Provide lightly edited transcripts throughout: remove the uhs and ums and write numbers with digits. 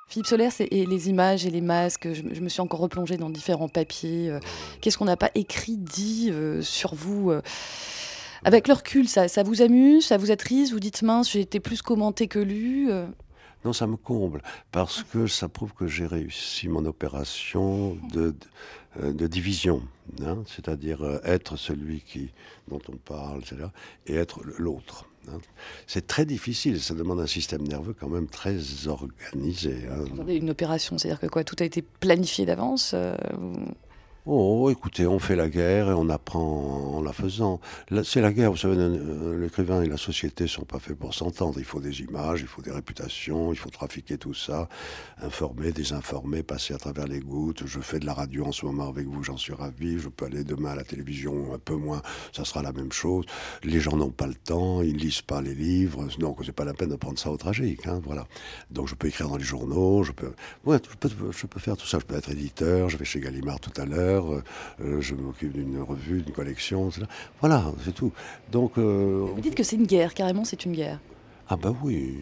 Philippe Solers et les images et les masques, je me suis encore replongée dans différents papiers. Qu'est-ce qu'on n'a pas écrit, dit sur vous avec le recul, ça vous amuse, ça vous attriste, vous dites mince, j'ai été plus commenté que lu. Non, ça me comble, parce que ça prouve que j'ai réussi mon opération de division, hein, c'est-à-dire être celui dont on parle, etc., et être l'autre. Hein. C'est très difficile, ça demande un système nerveux quand même très organisé. Hein. Attendez, une opération, c'est-à-dire que quoi, tout a été planifié d'avance Oh, écoutez, on fait la guerre et on apprend en la faisant. C'est la guerre, vous savez, l'écrivain et la société ne sont pas faits pour s'entendre. Il faut des images, il faut des réputations, il faut trafiquer tout ça, informer, désinformer, passer à travers les gouttes. Je fais de la radio en ce moment avec vous, j'en suis ravi. Je peux aller demain à la télévision, un peu moins, ça sera la même chose. Les gens n'ont pas le temps, ils ne lisent pas les livres, donc c'est pas la peine de prendre ça au tragique. Hein, voilà. Donc je peux écrire dans les journaux, je peux faire tout ça. Je peux être éditeur, je vais chez Gallimard tout à l'heure. Je m'occupe d'une revue, d'une collection, etc. Voilà, c'est tout. Donc, Vous dites que c'est une guerre, carrément, c'est une guerre. ah bah oui.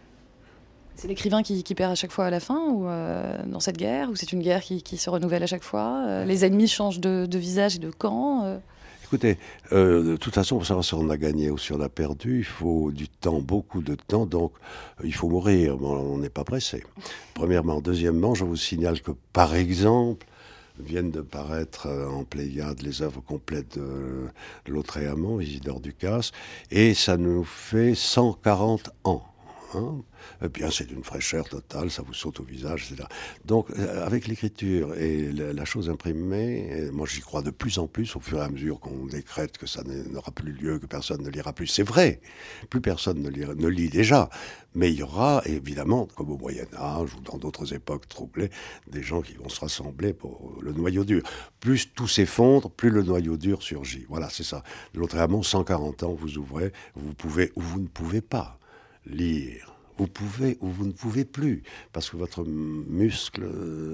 C'est l'écrivain qui perd à chaque fois à la fin, ou dans cette guerre, ou c'est une guerre qui se renouvelle à chaque fois les ennemis changent de visage et de camp Écoutez, de toute façon, pour savoir si on a gagné ou si on a perdu, il faut du temps, beaucoup de temps, donc il faut mourir. Bon, on n'est pas pressé. Premièrement. Deuxièmement, je vous signale que, par exemple, viennent de paraître en Pléiade les œuvres complètes de Lautréamont, Isidore Ducasse, et ça nous fait 140 ans. Hein. Eh bien, c'est d'une fraîcheur totale, ça vous saute au visage, etc. Donc, avec l'écriture et la chose imprimée, moi j'y crois de plus en plus au fur et à mesure qu'on décrète que ça n'aura plus lieu, que personne ne lira plus. C'est vrai, plus personne ne lit déjà. Mais il y aura, évidemment, comme au Moyen-Âge ou dans d'autres époques troublées, des gens qui vont se rassembler pour le noyau dur. Plus tout s'effondre, plus le noyau dur surgit. Voilà, c'est ça. Lautréamont, 140 ans, vous ouvrez, vous pouvez ou vous ne pouvez pas lire. Vous pouvez ou vous ne pouvez plus, parce que votre muscle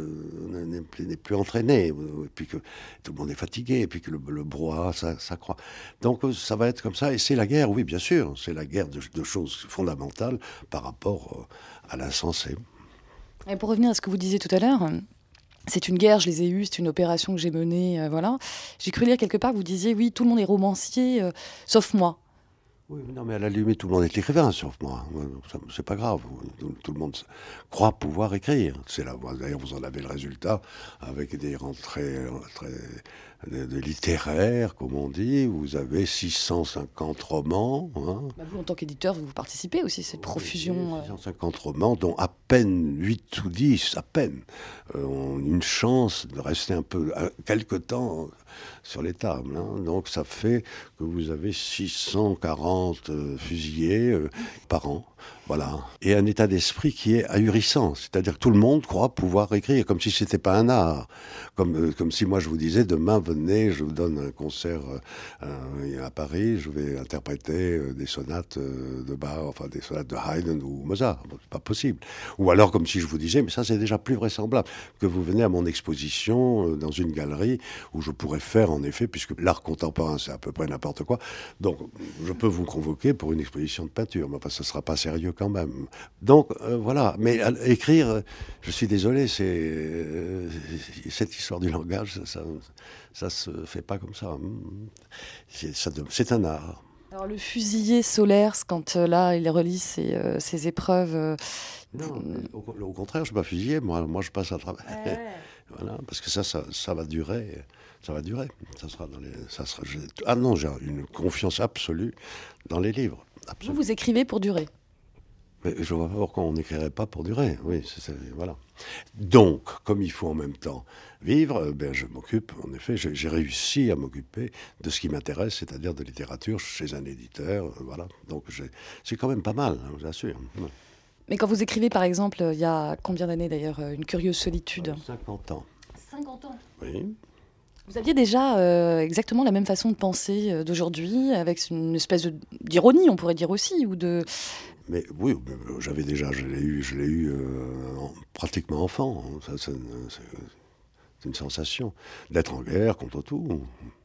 n'est plus entraîné, et puis que tout le monde est fatigué, et puis que le brouhaha s'accroît. Donc ça va être comme ça, et c'est la guerre, oui bien sûr, c'est la guerre de choses fondamentales par rapport à l'insensé. Et pour revenir à ce que vous disiez tout à l'heure, c'est une guerre, je les ai eus, c'est une opération que j'ai menée, voilà. J'ai cru lire quelque part que vous disiez, oui, tout le monde est romancier, sauf moi. Oui, non, mais à la limite, tout le monde est écrivain, sauf moi. C'est pas grave. Tout le monde croit pouvoir écrire. C'est là, d'ailleurs, vous en avez le résultat avec des rentrées de littéraires, comme on dit. Vous avez 650 romans. Hein. Bah vous, en tant qu'éditeur, vous participez aussi à cette profusion. 650 romans, dont à peine 8 ou 10, à peine, ont une chance de rester un peu, quelque temps sur les tables. Hein. Donc ça fait que vous avez 640 fusillés par an. Voilà. Et un état d'esprit qui est ahurissant. C'est-à-dire que tout le monde croit pouvoir écrire, comme si c'était pas un art. Comme si moi je vous disais, demain venez, je vous donne un concert à Paris, je vais interpréter des sonates de Bach, enfin des sonates de Haydn ou Mozart. Bon, c'est pas possible. Ou alors comme si je vous disais, mais ça c'est déjà plus vraisemblable, que vous venez à mon exposition dans une galerie où je pourrais faire en effet, puisque l'art contemporain c'est à peu près n'importe quoi, donc je peux vous convoquer pour une exposition de peinture, mais enfin ça sera pas sérieux quand même. Donc voilà, mais écrire, je suis désolé, cette histoire du langage, ça se fait pas comme ça. C'est un art. Alors le fusillé Solers, quand là, il relit ses épreuves... Non, au contraire, je ne suis pas fusillé, moi je passe à travers. Ouais. Voilà, parce que ça va durer. Ça va durer. Ça sera dans les. Ah non, j'ai une confiance absolue dans les livres. Vous, Absolue. vous écrivez pour durer. Mais je vois pas pourquoi on n'écrirait pas pour durer. Oui, voilà. Donc, comme il faut en même temps vivre, ben je m'occupe, en effet, j'ai réussi à m'occuper de ce qui m'intéresse, c'est-à-dire de littérature chez un éditeur. Voilà. Donc, c'est quand même pas mal, hein, je vous assure. Ouais. Mais quand vous écrivez, par exemple, il y a combien d'années d'ailleurs, Une curieuse solitude 50 ans. 50 ans. Oui. Vous aviez déjà exactement la même façon de penser d'aujourd'hui, avec une espèce d'ironie, on pourrait dire aussi, ou de... Mais oui, j'avais déjà, je l'ai eu pratiquement enfant. Hein. C'est une sensation d'être en guerre contre tout.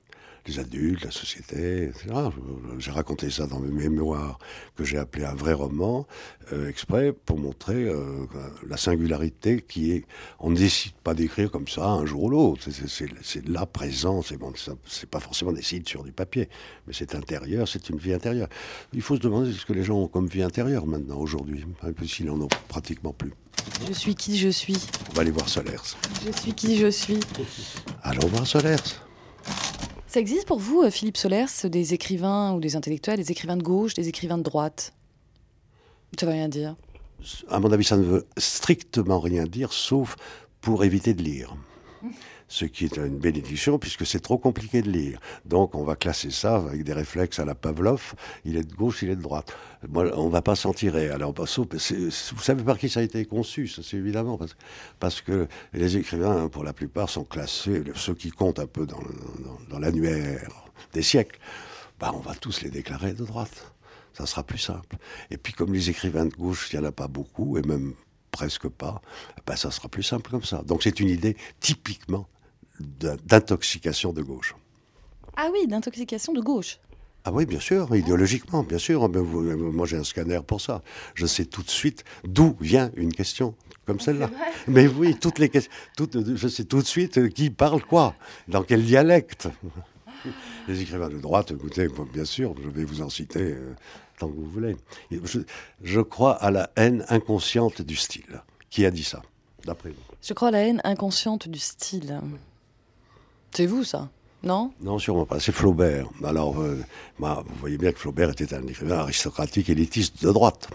les adultes, la société, etc. J'ai raconté ça dans mes mémoires que j'ai appelé un vrai roman, exprès pour montrer la singularité qui est... On ne décide pas d'écrire comme ça un jour ou l'autre. C'est là, présent. C'est pas forcément des sites sur du papier, mais c'est intérieur, c'est une vie intérieure. Il faut se demander ce que les gens ont comme vie intérieure maintenant, aujourd'hui, un peu s'ils n'en ont pratiquement plus. Je suis qui je suis. On va aller voir Solers. Je suis qui je suis. Allons voir Solers. Ça existe pour vous, Philippe Solers, des écrivains ou des intellectuels, des écrivains de gauche, des écrivains de droite? Ça veut rien dire. À mon avis, ça ne veut strictement rien dire, sauf pour éviter de lire. Ce qui est une bénédiction, puisque c'est trop compliqué de lire. Donc, on va classer ça avec des réflexes à la Pavlov. Il est de gauche, il est de droite. Moi, on ne va pas s'en tirer. Alors, vous savez par qui ça a été conçu, ça, c'est évidemment. Parce que les écrivains, pour la plupart, sont classés, ceux qui comptent un peu dans l'annuaire des siècles, on va tous les déclarer de droite. Ça sera plus simple. Et puis, comme les écrivains de gauche, il n'y en a pas beaucoup, et même presque pas, ça sera plus simple comme ça. Donc, c'est une idée typiquement d'intoxication de gauche. Ah oui, d'intoxication de gauche. Ah oui, bien sûr, idéologiquement, bien sûr. Moi, j'ai un scanner pour ça. Je sais tout de suite d'où vient une question comme celle-là. Mais oui, toutes les questions, je sais tout de suite qui parle quoi, dans quel dialecte. Les écrivains de droite, écoutez, bien sûr, je vais vous en citer tant que vous voulez. Je crois à la haine inconsciente du style. Qui a dit ça, d'après vous? Je crois à la haine inconsciente du style. C'est vous, ça? Non? Non, sûrement pas. C'est Flaubert. Alors, vous voyez bien que Flaubert était un écrivain aristocratique élitiste de droite.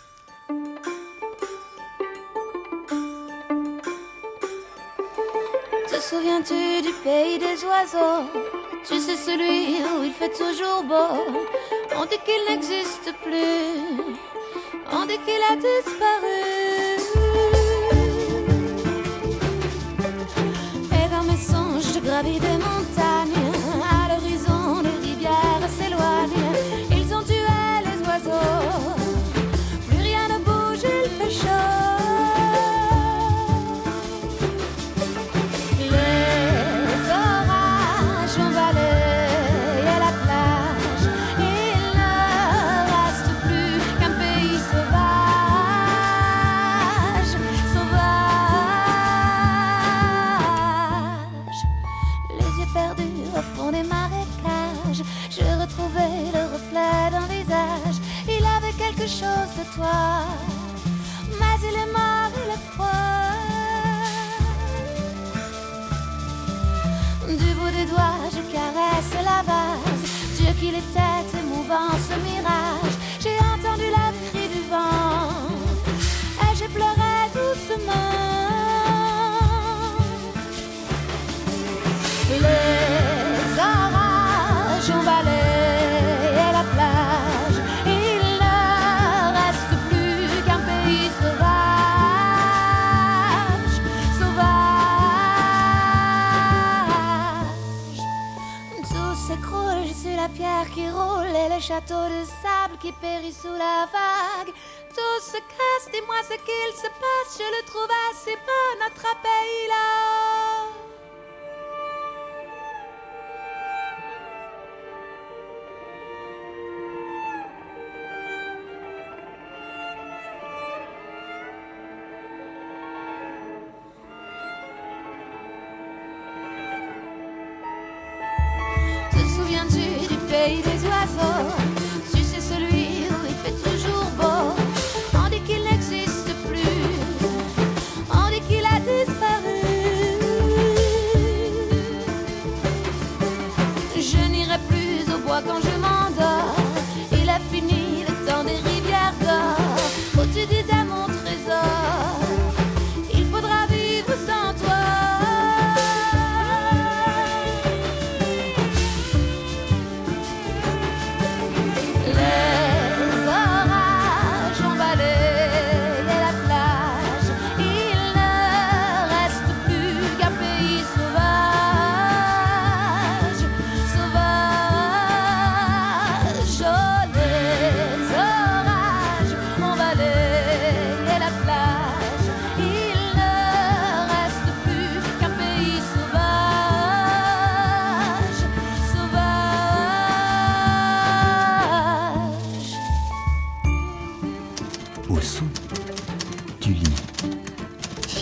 Te souviens-tu du pays des oiseaux? Tu sais, celui où il fait toujours beau. On dit qu'il n'existe plus. On dit qu'il a disparu. Et dans mes songes, je gravis des montagnes. À l'horizon, les rivières s'éloignent. Ils ont tué les oiseaux. Plus rien ne bouge, il fait chaud. Les orages ont balayé la plage. Il ne reste plus qu'un pays sauvage. Les yeux perdus au fond des marécages. Je retrouvais le reflet d'un visage. Il avait quelque chose de toi, mais il est mort, il est froid. Du bout des doigts, je caresse la vase. Dieu qu'il était émouvant ce mirage. J'ai entendu la cri du vent et j'ai pleuré doucement. Les orages ont balayé la plage. Il ne reste plus qu'un pays sauvage. Tout s'écroule, je suis la pierre qui roule et le château de sable qui périt sous la vague. Tout se casse, dis-moi ce qu'il se passe. Je le trouve assez beau, notre pays là. Souviens-tu du pays des oiseaux? Tu sais, celui où il fait toujours beau. On dit qu'il n'existe plus. On dit qu'il a disparu.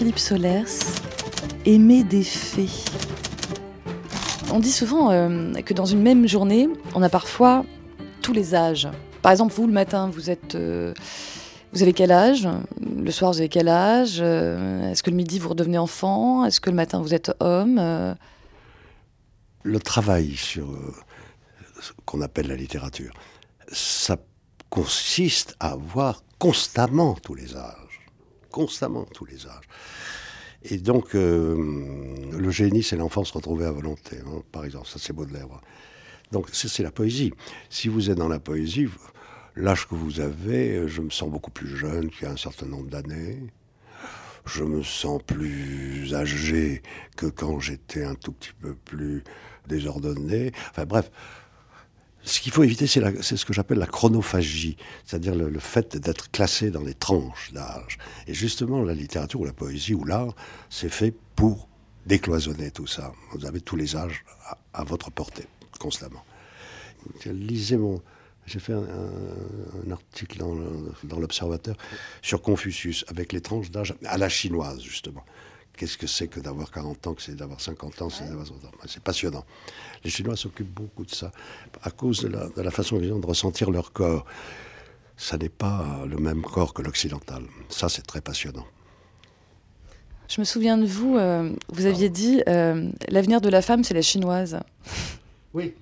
Philippe Solers, aimer des fées. On dit souvent que dans une même journée, on a parfois tous les âges. Par exemple, vous, le matin, vous avez quel âge ? Le soir, vous avez quel âge ? Est-ce que le midi, vous redevenez enfant ? Est-ce que le matin, vous êtes homme ? Le travail sur ce qu'on appelle la littérature, ça consiste à avoir constamment tous les âges. Constamment tous les âges. Et donc, le génie, c'est l'enfance retrouvée à volonté, hein, par exemple. Ça, c'est Baudelaire. Donc, c'est la poésie. Si vous êtes dans la poésie, l'âge que vous avez, je me sens beaucoup plus jeune qu'il y a un certain nombre d'années. Je me sens plus âgé que quand j'étais un tout petit peu plus désordonné. Enfin bref, ce qu'il faut éviter, c'est ce que j'appelle la chronophagie, c'est-à-dire le fait d'être classé dans les tranches d'âge. Et justement, la littérature ou la poésie ou l'art, c'est fait pour décloisonner tout ça. Vous avez tous les âges à votre portée, constamment. Lisez J'ai fait un article dans l'Observateur sur Confucius, avec les tranches d'âge à la chinoise, justement. Qu'est-ce que c'est que d'avoir 40 ans, que c'est d'avoir 50 ans, c'est d'avoir 60 ans. C'est passionnant. Les Chinois s'occupent beaucoup de ça, à cause de la façon qu'ils ont de ressentir leur corps. Ça n'est pas le même corps que l'occidental. Ça, c'est très passionnant. Je me souviens de vous, vous aviez dit l'avenir de la femme, c'est la chinoise. Oui,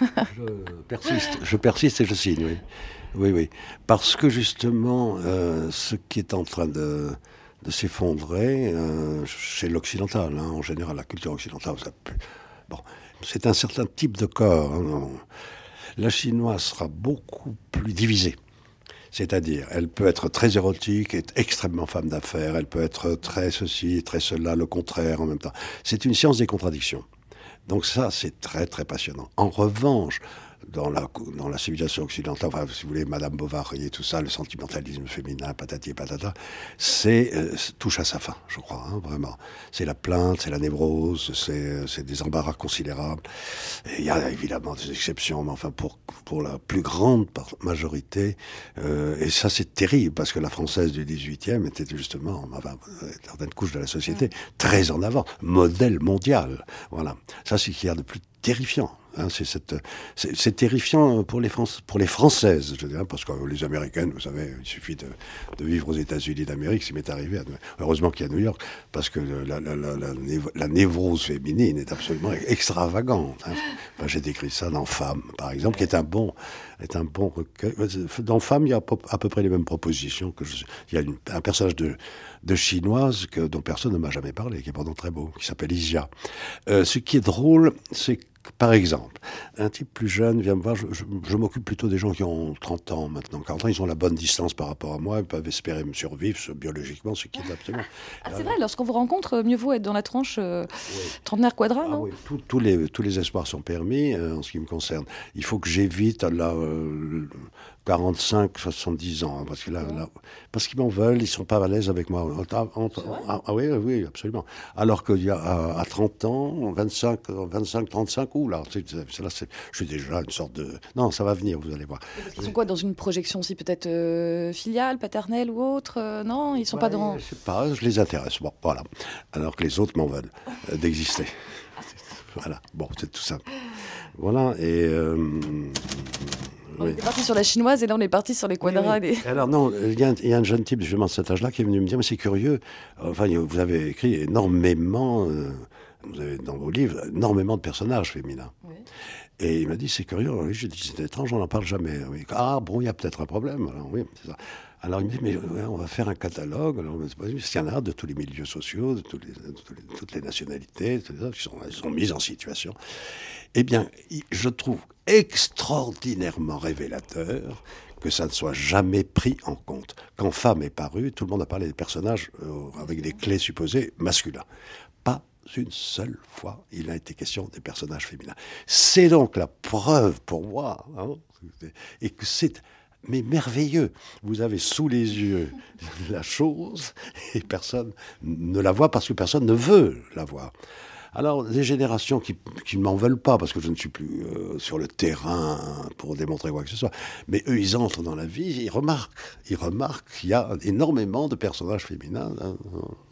je persiste et je signe, oui. Oui. Parce que justement, ce qui est en train de s'effondrer chez l'occidental, hein, en général, la culture occidentale, c'est un certain type de corps. Hein. La chinoise sera beaucoup plus divisée. C'est-à-dire, elle peut être très érotique et extrêmement femme d'affaires, elle peut être très ceci, très cela, le contraire en même temps. C'est une science des contradictions. Donc ça, c'est très, très passionnant. En revanche, dans la civilisation occidentale, enfin, si vous voulez, Madame Bovary et tout ça, le sentimentalisme féminin, patati et patata, touche à sa fin, je crois, hein, vraiment. C'est la plainte, c'est la névrose, c'est des embarras considérables. Et il y a évidemment des exceptions, mais enfin, pour la plus grande majorité, et ça, c'est terrible, parce que la française du 18e était justement, enfin, certaines couches de la société, très en avant, modèle mondial. Voilà. Ça, c'est ce qu'il y a de plus terrifiant. Hein, c'est terrifiant pour les Françaises, je dirais, parce que les Américaines, vous savez, il suffit de vivre aux États-Unis d'Amérique, ça m'est arrivé. Heureusement qu'il y a New York, parce que la névrose féminine est absolument extravagante. Hein. Enfin, j'ai décrit ça dans Femme, par exemple, qui est un bon recueil. Dans Femme, il y a à peu près les mêmes propositions. Il y a un personnage de chinoise dont personne ne m'a jamais parlé, qui est pourtant très beau, qui s'appelle Isia. Ce qui est drôle, c'est que, par exemple, un type plus jeune vient me voir, je m'occupe plutôt des gens qui ont 30 ans maintenant, 40 ans, ils ont la bonne distance par rapport à moi, ils peuvent espérer me survivre biologiquement, ce qui est absolument... C'est vrai, lorsqu'on vous rencontre, mieux vaut être dans la tranche trentenaire quadra, non ? Oui, tous les espoirs sont permis en ce qui me concerne. Il faut que j'évite 45, 70 ans, hein, parce qu'ils m'en veulent, ils sont pas à l'aise avec moi. Oui, absolument. Alors qu'il y a à 30 ans, 25, 35, là, je suis déjà une sorte de... Non, ça va venir, vous allez voir. Ils sont quoi, dans une projection aussi peut-être filiale, paternelle ou autre non, ils sont pas dans... Je sais pas, je les intéresse, bon, voilà. Alors que les autres m'en veulent d'exister. Voilà, bon, c'est tout ça. Voilà, et... On était parti sur la chinoise et là on est parti sur les quadras. Oui. Alors non, il y a un jeune type justement de cet âge-là qui est venu me dire, mais c'est curieux, enfin vous avez écrit énormément, vous avez dans vos livres, énormément de personnages féminins. Oui. Et il m'a dit, c'est curieux, oui, j'ai dit, c'est étrange, on n'en parle jamais. Oui. Ah bon, il y a peut-être un problème, alors oui, c'est ça. Alors il me dit, mais on va faire un catalogue, alors, il y en a de tous les milieux sociaux, de toutes les nationalités, qui sont mises en situation. Eh bien, je trouve extraordinairement révélateur que ça ne soit jamais pris en compte. Quand Femme est paru, tout le monde a parlé des personnages avec des clés supposées masculins. Pas une seule fois, il a été question des personnages féminins. C'est donc la preuve pour moi, hein, et que c'est... Mais merveilleux, vous avez sous les yeux la chose et personne ne la voit parce que personne ne veut la voir. Alors, des générations qui ne m'en veulent pas, parce que je ne suis plus sur le terrain pour démontrer quoi que ce soit, mais eux, ils entrent dans la vie, ils remarquent qu'il y a énormément de personnages féminins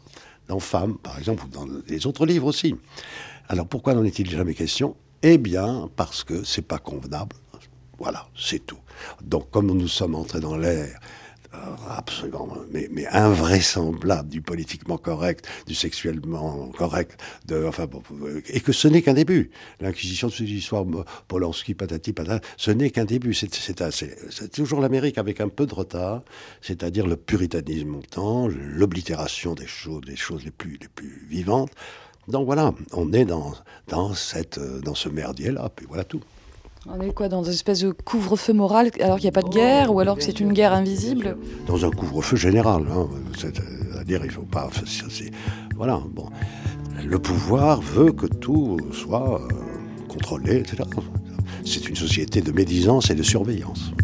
dans Femmes, par exemple, ou dans les autres livres aussi. Alors pourquoi n'en est-il jamais question ? Eh bien, parce que c'est pas convenable. Voilà, c'est tout. Donc, comme nous sommes entrés dans l'ère absolument, mais invraisemblable du politiquement correct, du sexuellement correct, et que ce n'est qu'un début. L'Inquisition de l'histoire, Polanski, patati patata, ce n'est qu'un début. C'est toujours l'Amérique avec un peu de retard, c'est-à-dire le puritanisme montant, l'oblitération des choses les plus vivantes. Donc voilà, on est dans ce merdier-là, puis voilà tout. On est quoi, dans une espèce de couvre-feu moral, alors qu'il n'y a pas de guerre, ou alors que c'est une guerre invisible ? Dans un couvre-feu général, hein, c'est-à-dire il ne faut pas... voilà, bon. Le pouvoir veut que tout soit contrôlé, etc. C'est une société de médisance et de surveillance.